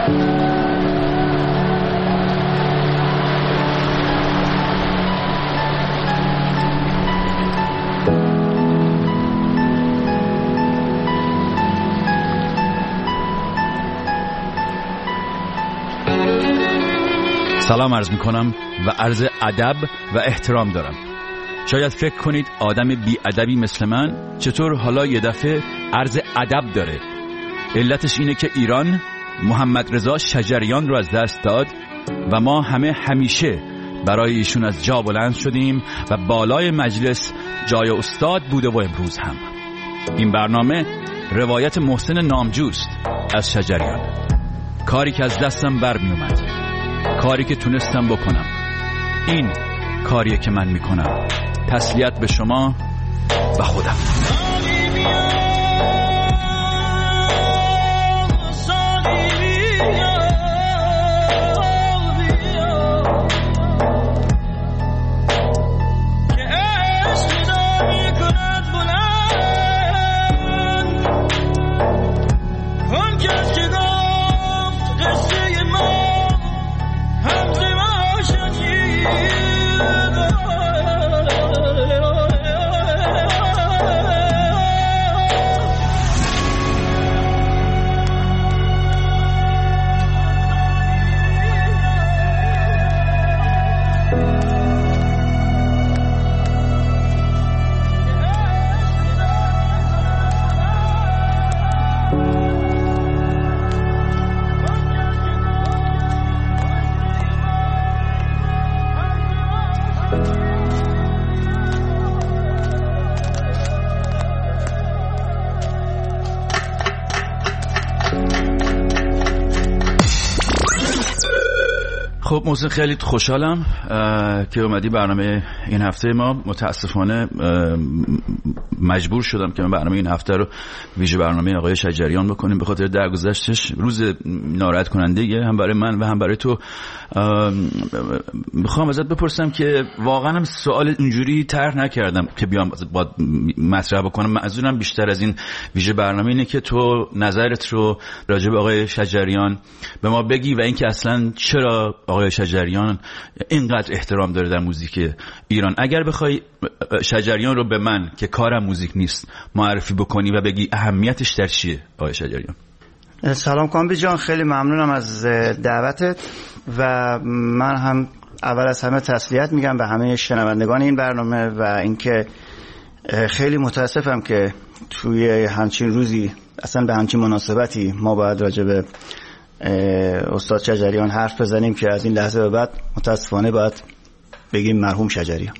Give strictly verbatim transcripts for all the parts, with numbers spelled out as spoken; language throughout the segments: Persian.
سلام عرض می کنم و عرض ادب و احترام دارم. شاید فکر کنید آدم بی ادبی مثل من چطور حالا یه دفعه عرض ادب داره. علتش اینه که ایران محمد رضا شجریان رو از دست داد و ما همه همیشه برای ایشون از جا بلند شدیم و بالای مجلس جای استاد بوده و امروز هم. این برنامه روایت محسن نامجوست از شجریان، کاری که از دستم بر می اومد، کاری که تونستم بکنم. این کاریه که من میکنم. تسلیت به شما و خودم. خب محسن، خیلی خوشحالم که اومدی برنامه این هفته ما. متاسفانه مجبور شدم که من برنامه این هفته رو ویژه برنامه آقای شجریان بکنیم به خاطر درگذشتش. روز ناراحت کننده یه هم برای من و هم برای تو. میخوام ازت بپرسم که واقعا هم سوال اینجوری طرح نکردم که بیام با مطرح بکنم. منظورم بیشتر از این ویژه برنامه اینه که تو نظرت رو راجع به آقای شجریان به ما بگی و اینکه اصلا چرا آقای شجریان اینقدر احترام داره در موزیک ایران. اگر بخوای شجریان رو به من که کارم موزیک نیست معرفی بکنی و بگی اهمیتش در چیه آقای شجریان. سلام کامبی جان، خیلی ممنونم از دعوتت و من هم اول از همه تسلیت میگم به همه شنوندگان این برنامه و اینکه خیلی متاسفم که توی همچین روزی اصلا به همچین مناسبتی ما باید راجع به استاد شجریان حرف بزنیم که از این لحظه به بعد متاسفانه باید بگیم مرحوم شجریان.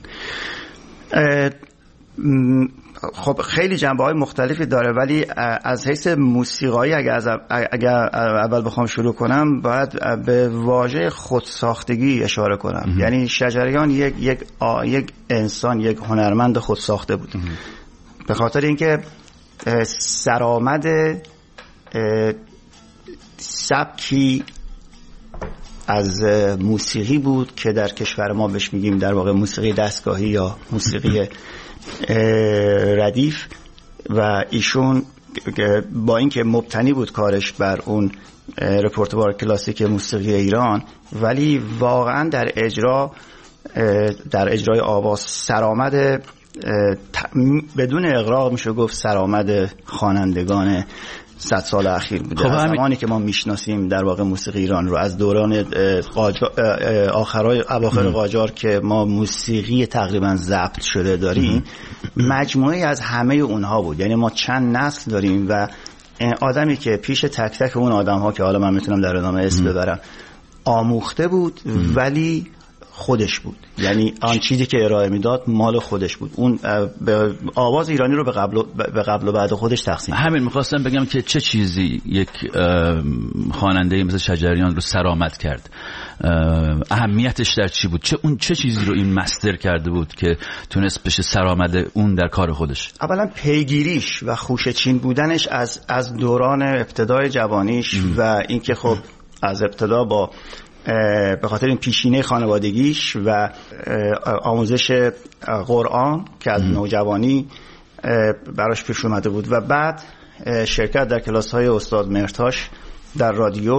خب خیلی جنبه‌های مختلفی داره، ولی از حیث موسیقایی اگر از اگر اول بخوام شروع کنم باید به واژه خودساختگی اشاره کنم. ام. یعنی شجریان یک یک یک انسان، یک هنرمند خودساخته بود. ام. به خاطر اینکه سرآمد سبکی از موسیقی بود که در کشور ما بهش میگیم در واقع موسیقی دستگاهی یا موسیقی ردیف، و ایشون با اینکه مبتنی بود کارش بر اون رپورتوار کلاسیک موسیقی ایران، ولی واقعا در اجرا در اجرای آواز سرآمد بدون اغراق میشه گفت سرآمد خوانندگان صد سال اخیر بوده. خب از زمانی که ما میشناسیم در واقع موسیقی ایران رو از دوران آخرای اواخر قاجار که ما موسیقی تقریبا ضبط شده داریم، مجموعی از همه اونها بود. یعنی ما چند نسل داریم و آدمی که پیش تک تک اون آدم ها که حالا من میتونم در ادامه اسم ببرم آموخته بود، ولی خودش بود. یعنی آن چیزی که ارائه میداد مال خودش بود. اون آواز ایرانی رو به قبل به قبل و بعد خودش تقسیم. همین می‌خواستم بگم که چه چیزی یک خواننده مثل شجریان رو سرآمد کرد، اهمیتش در چی بود، چه اون چه چیزی رو این مستر کرده بود که تونست بشه سرآمد اون در کار خودش. اولا پیگیریش و خوشه‌چین بودنش از از دوران ابتدای جوانیش ام. و اینکه خب از ابتدا با به خاطر این پیشینه خانوادگیش و آموزش قرآن که از نوجوانی براش پیش اومده بود و بعد شرکت در کلاس‌های استاد مرتاش در رادیو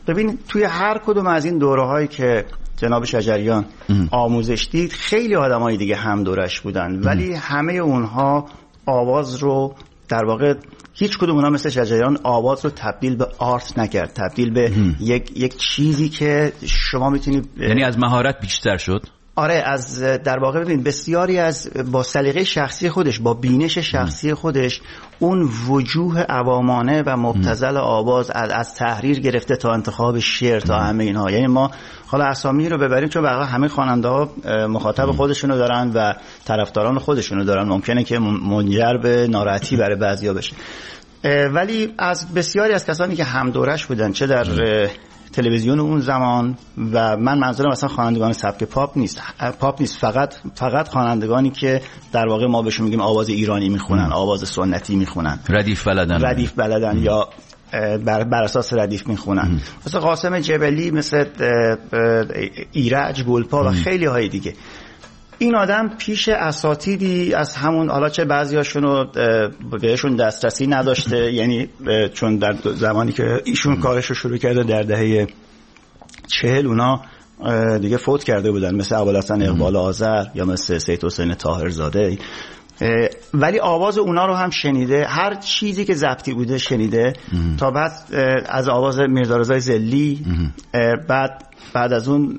ببین توی هر کدوم از این دوره‌هایی که جناب شجریان ام. آموزش دید خیلی آدمای دیگه هم دورش بودن، ولی ام. همه اونها آواز رو در واقع هیچ کدوم اونها مثل شجریان آواز رو تبدیل به آرت نکرد، تبدیل به یک یک چیزی که شما میتونید، یعنی از مهارت بیشتر شد. آره، از در واقع ببین بسیاری از با سلیقه شخصی خودش، با بینش شخصی خودش، اون وجوه عوامانه و مبتذل آواز از از تحریر گرفته تا انتخاب شعر تا همه اینها. یعنی ما حالا اسامی رو ببریم چون واقعا همه خواننده‌ها مخاطب خودشونو دارن و طرفداران خودشونو دارن، ممکنه که منجر به ناراحتی برای بعضیا بشه، ولی از بسیاری از کسانی که هم دورش بودن، چه در تلویزیون اون زمان، و من منظورم مثلا خوانندگان سبک پاپ نیست، پاپ نیست، فقط فقط خوانندگانی که در واقع ما بهشون میگیم آواز ایرانی میخونن، آواز سنتی میخونن، ردیف بلدن ردیف بلدن یا بر, بر اساس ردیف میخونن، مثل قاسم جبلی، مثل ایرج گلپا و خیلی های دیگه. این آدم پیش اساتیدی از همون، حالا چه بعضیاشونو بهشون دسترسی نداشته، یعنی چون در زمانی که ایشون کارش رو شروع کرده در دهه چهل اونا دیگه فوت کرده بودن، مثل ابوالحسن اقبال آذر یا مثل سید حسین طاهرزاده، ولی آواز اونا رو هم شنیده، هر چیزی که ضبطی بوده شنیده، تا بعد از آواز میرزا رضای ضلی، بعد بعد از اون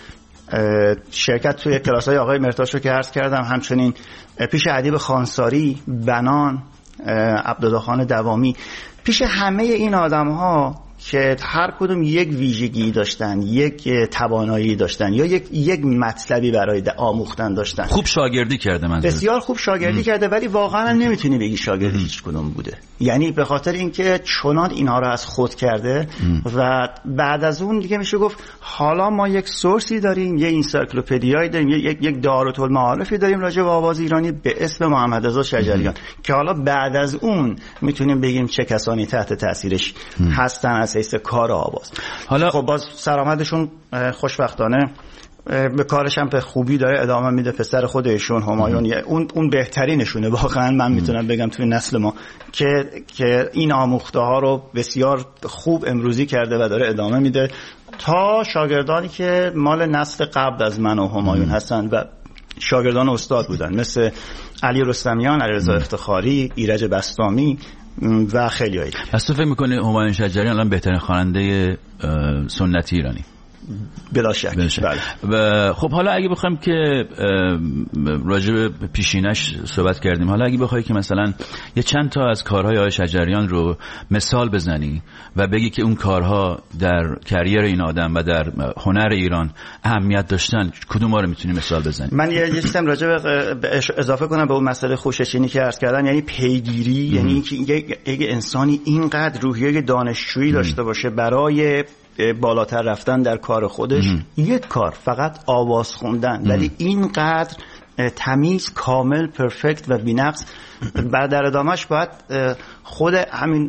شرکت توی کلاس‌های آقای مرتاش رو که عرض کردم، همچنین پیش ادیب خانساری، بنان، عبدالله خان دوامی، پیش همه این آدم‌ها که هر کدوم یک ویژگی داشتن، یک توانایی داشتن یا یک یک مطلبی برای آموختن داشتن. خوب شاگردی کرده، من بسیار خوب شاگردی ام. کرده، ولی واقعا نمیتونی بگی شاگردی هیچ کدوم بوده، یعنی به خاطر اینکه چنان اینها رو از خود کرده ام. و بعد از اون دیگه میشه گفت حالا ما یک سورسی داریم، یک انسایکلوپدیایی داریم، یک یک دارالمعارفی داریم راجع به آواز ایرانی به اسم محمد رضا شجریان ام. که حالا بعد از اون میتونیم بگیم چه کسانی تحت تاثیرش ام. هستن از حیث کار آواز. حالا خب باز سرآمدشون خوشبختانه به کارش هم به خوبی داره ادامه میده. پسر خودشون همایون اون اون بهترینشونه واقعا، من میتونم بگم توی نسل ما که که این آموخته ها رو بسیار خوب امروزی کرده و داره ادامه میده، تا شاگردانی که مال نسل قبل از من و همایون هستن و شاگردان استاد بودن، مثل علی رستمیان، علیرضا افتخاری، ایرج بسطامی و خیلی هایی. پس تو فکر میکنی همایون شجریان الان بهترین خواننده سنتی ایرانی؟ بلا شک. بله. و خب حالا اگه بخوایم که راجع به پیشینش صحبت کردیم، حالا اگه بخوای که مثلا یه چند تا از کارهای آقای شجریان رو مثال بزنی و بگی که اون کارها در کریر این آدم و در هنر ایران اهمیت داشتن، کدوم رو میتونی مثال بزنی؟ من یه چیزم راجع به اضافه کنم به اون مسئله خوششینی که عرض کردن، یعنی پیگیری، یعنی اینکه یک انسانی اینقدر روحیه دانشجویی داشته باشه برای بالاتر رفتن در کار خودش، مم. یک کار فقط آواز خوندن، ولی اینقدر تمیز، کامل، پرفکت و بی‌نقص. بعد در ادامهش باید خود همین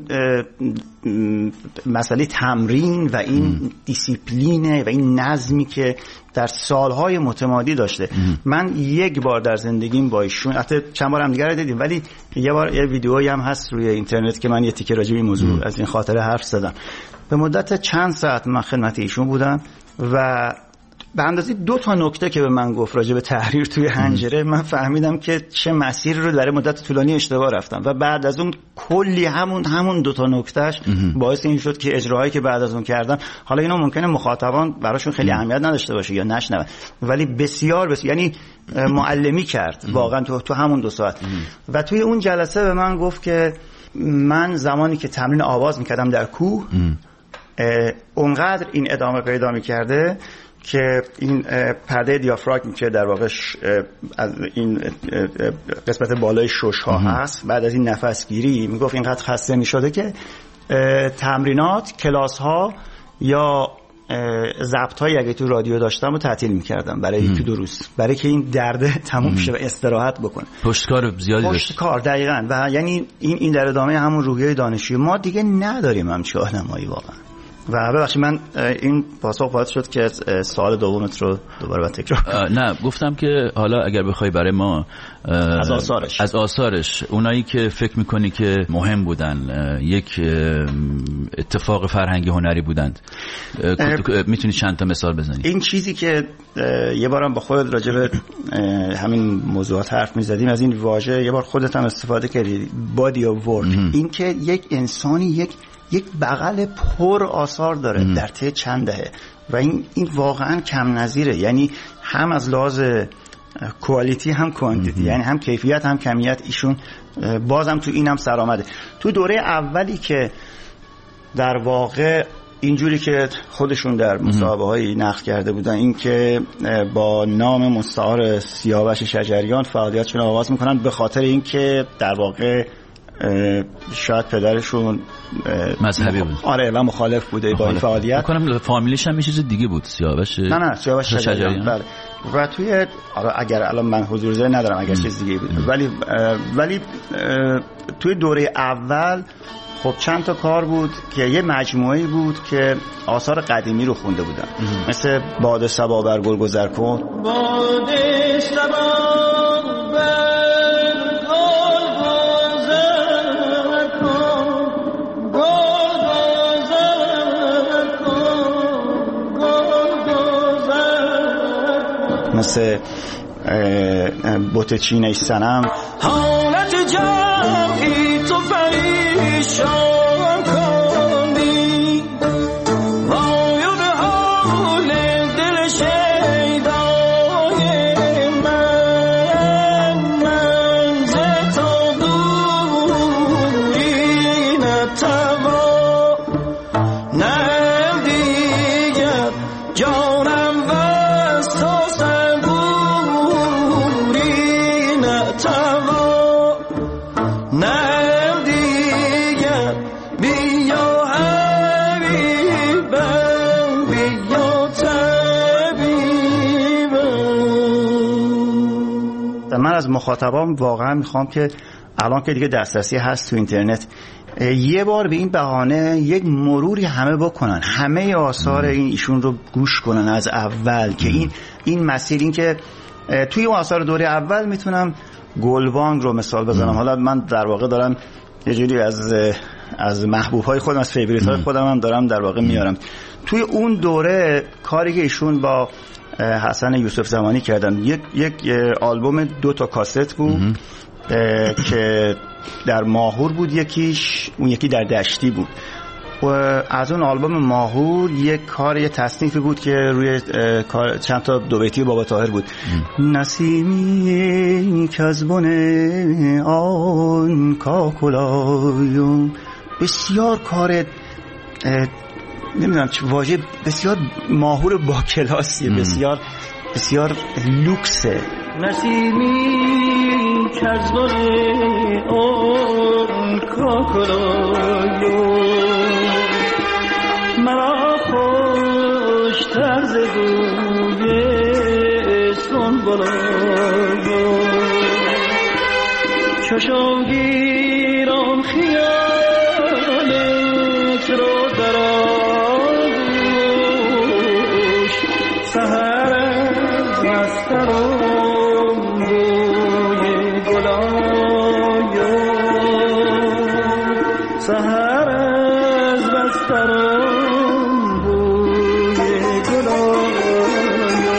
مسئله تمرین و این مم. دیسیپلینه و این نظمی که در سالهای متمادی داشته. مم. من یک بار در زندگیم با ایشون، حتی چند بار هم دیگه رو دیدیم، ولی یه بار یه ویدیویی هم هست روی اینترنت که من یه تیکه راجع به این موضوع مم. از این خاطره حرف زدم. به مدت چند ساعت من خدمت ایشون بودم و به اندازه دو تا نکته که به من گفت راجع به تحریر توی حنجره، من فهمیدم که چه مسیری رو در مدت طولانی اشتباه رفتم و بعد از اون کلی همون همون دو تا نکتهش باعث این شد که اجراهایی که بعد از اون کردم، حالا اینا ممکنه مخاطبان براشون خیلی اهمیت نداشته باشه یا نشنون، ولی بسیار بسیار یعنی معلمی کرد واقعا تو تو همون دو ساعت. و توی اون جلسه به من گفت که من زمانی که تمرین آواز میکردم در کوه، اونقدر این ادامه پیدا میکرده که این پرده دیافراگم که در واقع از این قسمت بالای شش ها هست، بعد از این نفس گیری میگفت اینقدر خسته میشده که تمرینات، کلاس ها یا ضبط هایی اگه تو رادیو داشتم رو تعطیل میکردم برای یکی دو روز، برای که این درد تموم شه و استراحت بکنه. پشتکار زیادی داشت. پشتکار دقیقاً. و یعنی این این در ادامه همون روحیه دانشجویی ما دیگه نداریم همچین آدمایی واقعا. و ببخشید من این پاسخ باید شد که سوال دومت رو دوباره باید تکرار. نه گفتم که حالا اگر بخوای برای ما از آثارش از آثارش اونایی که فکر میکنی که مهم بودن، یک اتفاق فرهنگی هنری بودند، میتونی چند تا مثال بزنی؟ این چیزی که یه بارم با خودت راجع به همین موضوعات حرف میزدیم، از این واژه یه بار خودت هم استفاده کردی، بادی آف ورک، این که یک انسانی یک یک بغل پر آثار داره ام. در طی چند دهه و این این واقعا کم نظیره، یعنی هم از لحاظ کوالیتی هم کوانتیتی، یعنی هم کیفیت هم کمیت، ایشون بازم تو اینم سر آمده. تو دوره اولی که در واقع اینجوری که خودشون در مصاحبه هایی نقل کرده بودن، این که با نام مستعار سیاوش شجریان فعالیتشون آغاز میکنن به خاطر این که در واقع شاید پدرشون مذهبی بود، آره، و مخالف بوده مخالف. با این فعالیت. میکنم فامیلیش هم یه چیز دیگه بود، سیاوش نه نه سیاوش شجریان. بله. و توی اگر الان من حضور ذهن ندارم اگر چیز دیگه بود، ولی ولی توی دوره اول خب چند تا کار بود که یه مجموعه‌ای بود که آثار قدیمی رو خونده بودن، مثل باد صبا بر گل گذر کن، باد صبا مثل بوت چینه سنم، حالت جمعی تو فریشان کندی، وای به حال دل شیدای من، من ز تو دوری نتوان، نه دیگر جانم بس تو من از مخاطبام واقعا میخوام که الان که دیگه دسترسی هست تو اینترنت، یه بار به این بهانه یک مروری همه بکنن، همه آثار این ایشون رو گوش کنن از اول، که این این مسیر، این که توی اون آثار دوره اول میتونم گلبانگ رو مثال بزنم. حالا من در واقع دارم یه جوری از از محبوب‌های خودم، از فیوریت‌های خودم هم دارم در واقع میارم. توی اون دوره کاری که ایشون با حسن یوسف زمانی کردن، یک یک آلبوم دو تا کاست بود که در ماهور بود یکیش، اون یکی در دشتی بود. و از اون آلبوم ماهور یک کار، یه تصنیفی بود که روی چند تا دو بیتی بابا طاهر بود، نسیمی که از بن آن کاکلایون، بسیار کار نمیدونم چه واژه، بسیار ماهور با کلاسیه، بسیار بسیار لوکسه. نسیمی که از بن آن کاکلایون، مرا خوش طرز بوی سنبلایون، چشم گیرم خیالت رو در آغوش، سحر از مسترم بوی گلایون، سحر از مسترم بوی گلایون.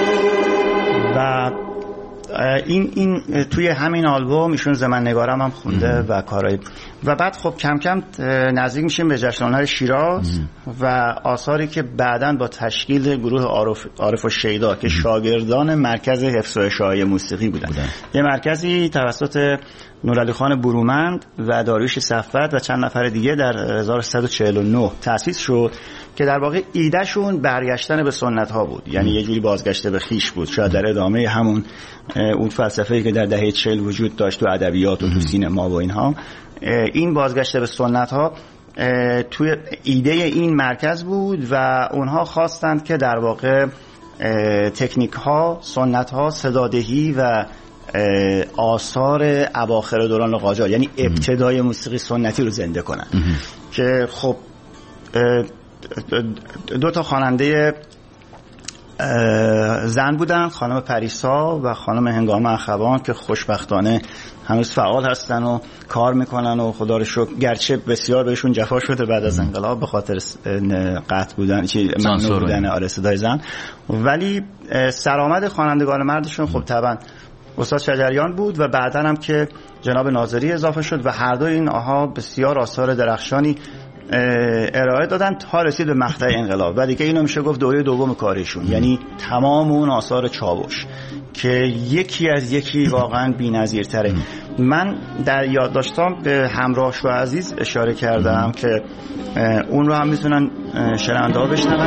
و این این توی همین آلبوم ایشون زمن نگارم هم خونده و کارهای، و بعد خب کم کم نزدیک میشیم به جشن هنر شیراز و آثاری که بعداً با تشکیل گروه عارف عارف و شیدا که شاگردان مرکز حفظ و اشاعه موسیقی بودن, بودن. یه مرکزی توسط نورعلی خان برومند و داریوش صفوت و چند نفر دیگه در هزار و سیصد و چهل و نه تأسیس شد که در واقع ایدهشون برگشتن به سنت ها بود, یعنی یه جوری بازگشت به خیش بود, شاید در ادامه همون اون فلسفه‌ای که در دهه چهل وجود داشت تو ادبیات و تو سینما و اینها. این بازگشت به سنت ها توی ایده این مرکز بود و اونها خواستند که در واقع تکنیک ها، سنت ها، صدادهی و آثار اواخر دوران قاجار یعنی ابتدای موسیقی سنتی رو زنده کنن که خب دو تا خواننده زن بودن، خانم پریسا و خانم هنگام اخوان که خوشبختانه هنوز فعال هستن و کار میکنن و خدا رو شکر، گرچه بسیار بهشون جفا شده بعد از انقلاب به خاطر قطع بودن چی ممنوع بودن آره صدای زن، ولی سرآمد خوانندگان مردشون خب طبعا استاد شجریان بود و بعدا هم که جناب ناظری اضافه شد و هر دو این آها بسیار آثار درخشانی ارائه دادن تا رسید به مقطع انقلاب و دیگه اینو میشه گفت دوره دوم کارشون، یعنی تمام اون آثار چاوش که یکی از یکی واقعا بی‌نظیرتره. من در یادداشتام به همراه شو عزیز اشاره کردم که اون رو هم میتونن شنونده ها بشنون.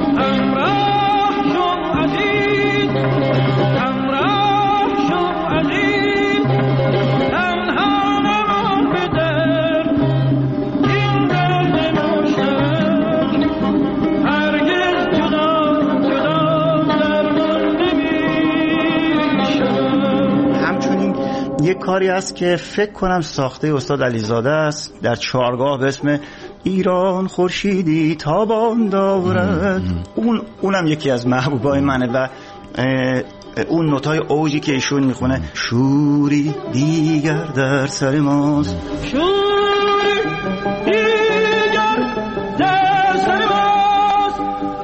یک کاری است که فکر کنم ساخته استاد علیزاده است در چارگاه به اسم ایران خورشیدی تابان دارد. اون اونم یکی از محبوبای منه و اون نوتای اوجی که ایشون میخونه شوری دیگر در سر ماست، شوری دیگر در سر ماست،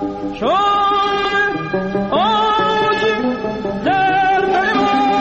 شوری اوجی در سر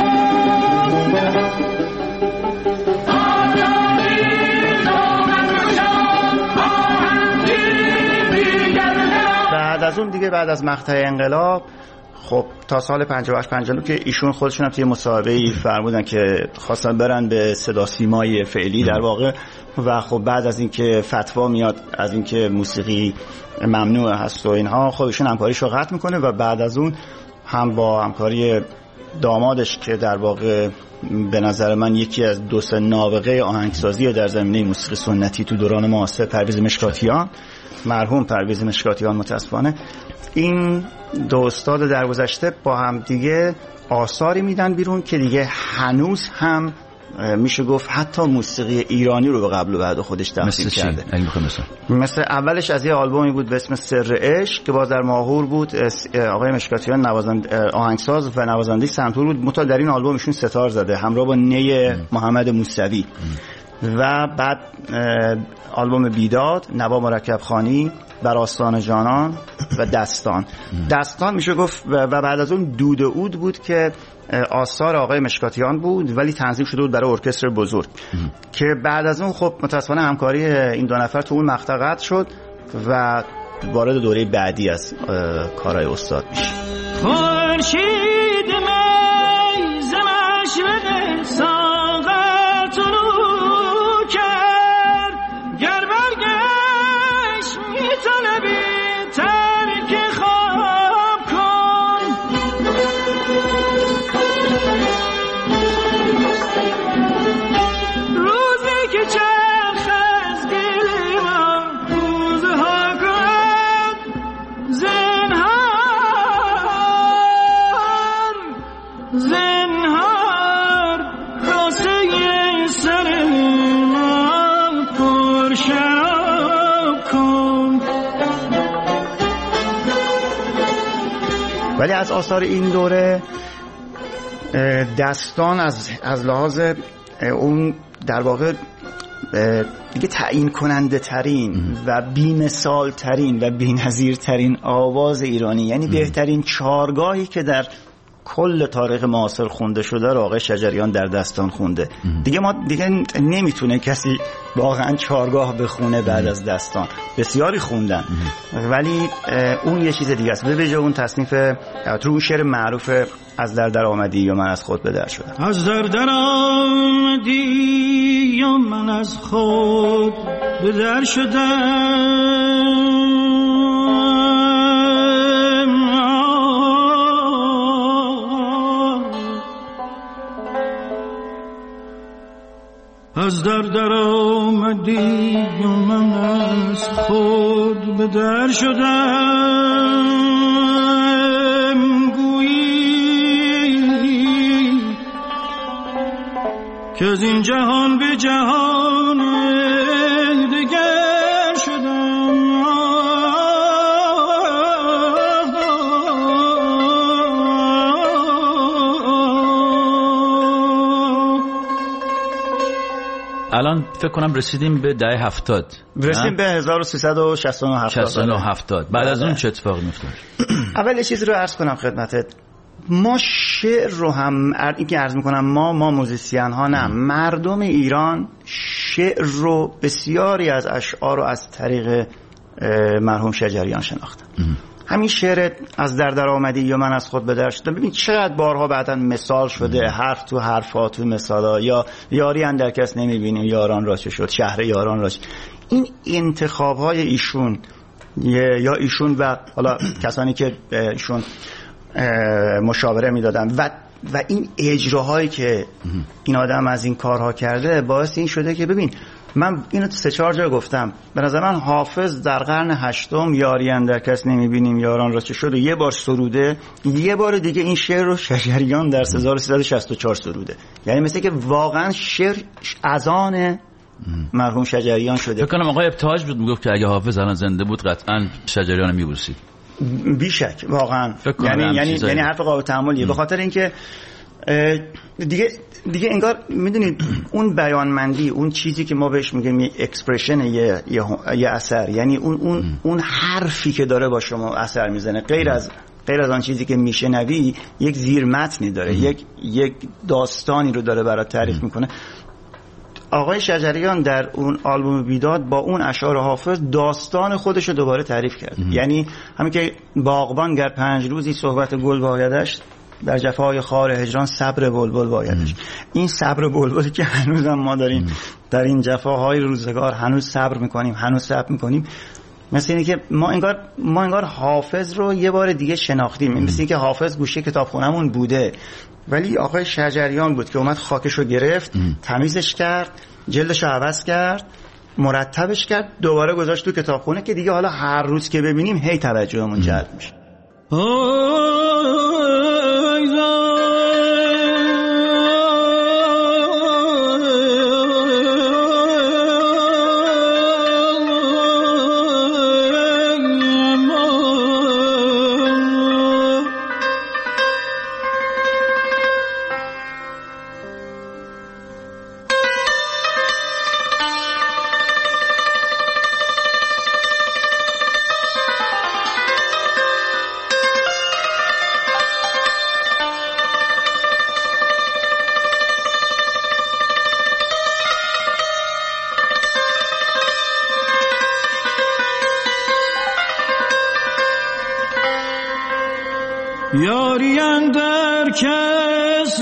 بعد از اون دیگه بعد از مقطع انقلاب خب تا سال پنجاه و هشت پنجاه و نه که ایشون خودشون هم توی مصاحبه‌ای فرمودن که خواستن برن به صدا سیمای فعلی در واقع و خب بعد از اینکه فتوا میاد از اینکه موسیقی ممنوع هست و اینها خب ایشون همکاریشو قطع میکنه و بعد از اون هم با همکاری دامادش که در واقع به نظر من یکی از دو سه نابغه آهنگسازی در زمینه موسیقی سنتی تو دوران معاصر، پرویز مشکاتیان، مرحوم پرویز مشکاتیان متاسفانه، این دو استاد درگذشته با هم دیگه آثاری میدن بیرون که دیگه هنوز هم میشه گفت حتی موسیقی ایرانی رو به قبل و بعد خودش تمثیل کرده. مثل مثل اولش از یه آلبومی بود به اسم سر عشق که باز در ماهور بود، آقای مشکاتیان نوازنده آهنگساز و نوازنده سنتور بود، متأ در این آلبوم ایشون ستار زده همراه با نی محمد موسوی. و بعد آلبوم بیداد، نوا مرکب خانی، بر آستان جانان و دستان. دستان میشه گفت و بعد از اون دود اود بود که آثار آقای مشکاتیان بود ولی تنظیم شده بود برای ارکستر بزرگ که بعد از اون خب متاسفانه همکاری این دو نفر تو اون مقطع قطع شد و وارد دوره بعدی از کارهای استاد میشه. خورشید می ز مشرق ساغر طلوع کرد، گر برگشت می‌طلبی ترک خواب کن. روزی که چرخ از گریبان روزها کند، زنهار زنهار کاسه سر من پر شراب کن. ولی از آثار این دوره دستان از از لحاظ اون در واقع دیگه تعیین کننده ترین و بی‌مثال ترین و بی‌نظیر ترین آواز ایرانی، یعنی بهترین چارگاهی که در کل تاریخ معاصر خونده شده رو آقای شجریان در دستان خونده. دیگه ما دیگه نمیتونه کسی واقعا چارگاه بخونه بعد از دستان. بسیاری خوندن ولی اون یه چیز دیگه است. به ویژه اون تصنیف تو شعر معروف از در در آمدی یا من از خود به در شدم. از در در آمدی یا من از خود به در شدم، از در در آمدی و من از خود به در شدم، گویی که از این جهان به جهان دگر شدم. الان فکر کنم رسیدیم به دهه هفتاد، رسیدیم به هزار و سیصد و شصت و هفت. بعد از اون چه اتفاقی میفته؟ اول یه چیزی رو عرض کنم خدمتت. ما شعر رو هم این که عرض میکنم ما ما موزیسین ها نه، مردم ایران شعر رو بسیاری از اشعار رو از طریق مرحوم شجریان شناختن. همین شعر از در در آمدی یا من از خود به در شدم، ببین چقدر بارها بعداً مثال شده، حرف تو حرفا تو مثالا، یا یاری اندر کس نمیبینیم یاران را چه شد، شهر یاران را چه. این انتخاب های ایشون یا ایشون و حالا کسانی که ایشون مشاوره میدادن و و این اجراهایی که این آدم از این کارها کرده باعث این شده که ببین من اینو سه چهار جا گفتم، به نظر من حافظ در قرن هشتم یاری اندر کس نمیبینیم یاران را چه شد و یه بار سروده، یه بار دیگه این شعر رو شجریان در هزار و سیصد و شصت و چهار سروده. یعنی مثل که واقعا شعر از آن مرحوم شجریان شده. فکر کنم آقای ابتهاج بود میگفت که اگه حافظ الان زنده بود قطعا شجریان میبوسید. بیشک واقعا، یعنی یعنی یعنی حرف قابل تأملیه، به خاطر اینکه دیگه دیگه انگار میدونید اون بیانمندی، اون چیزی که ما بهش میگیم یه اکسپرشن، یه یه اثر، یعنی اون اون اون حرفی که داره با شما اثر میزنه، غیر از غیر از آن چیزی که میشنوی، یک زیر متنی داره، یک یک داستانی رو داره برات تعریف میکنه. آقای شجریان در اون آلبوم بیداد با اون اشعار حافظ داستان خودش رو دوباره تعریف کرد. یعنی همین که باغبان گر پنج روزی صحبت گل بایدش، در جفای خار هجران صبر بلبل بایدش. این صبر بلبلی که هنوزم ما داریم در این جفاهای روزگار، هنوز صبر میکنیم، هنوز صبر میکنیم. مثل اینه که ما انگار ما انگار حافظ رو یه بار دیگه شناختیم. مثل اینه که حافظ گوشه کتابخونه‌مون بوده، ولی آقای شجریان بود که اومد خاکش رو گرفت، تمیزش کرد، جلدش رو عوض کرد، مرتبش کرد، دوباره گذاشت تو کتابخونه که دیگه حالا هر روز که ببینیم هی توجهمون جلب میشه. یاری اندر کس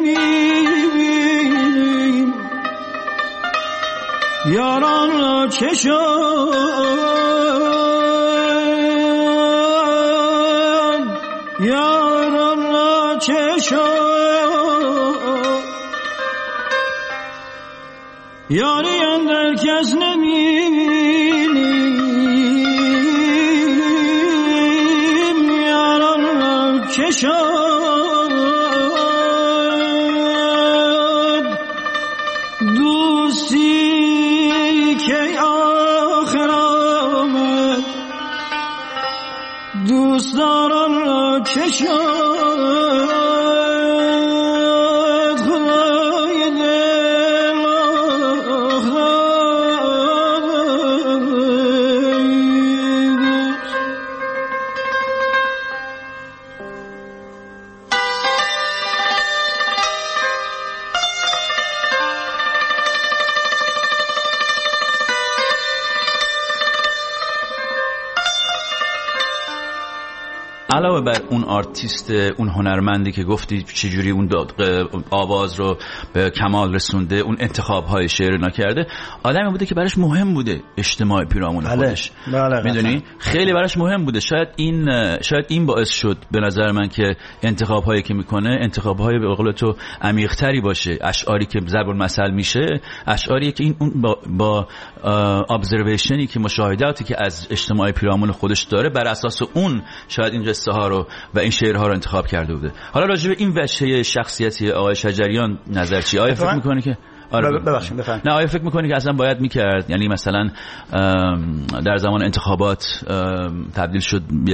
نمیبینیم یاران را چه شد، یاران را چه شد، یاری اندر کس نمیبینیم چه شد، دوستی که آخر آمد، دوستداران را چه شد، خدای دل علاوه بر اون آرتیست، اون هنرمندی که گفتی چجوری اون آواز رو به کمال رسونده، اون انتخاب‌های شعر نکرده، آدمی بوده که براش مهم بوده اجتماع پیرامون خودش. میدونی خیلی براش مهم بوده. شاید این شاید این باعث شد به نظر من که انتخاب‌هایی که میکنه انتخاب‌های به قول تو عمیق‌تری باشه. اشعاری که ضرب المثل میشه، اشعاری که این اون با, با ابزرویشنی که مشاهداتی که از اجتماع پیرامون خودش داره، بر اساس اون شاید این قصه ها رو و این شعرها رو انتخاب کرده بوده. حالا راجع به این وجه شخصیتی آقای شجریان نظر چی؟ آیا فکر می‌کنی که آره ببخشید بفهم نه آیا فکر می‌کنی که اصلا باید می‌کرد؟ یعنی مثلا در زمان انتخابات تبدیل شد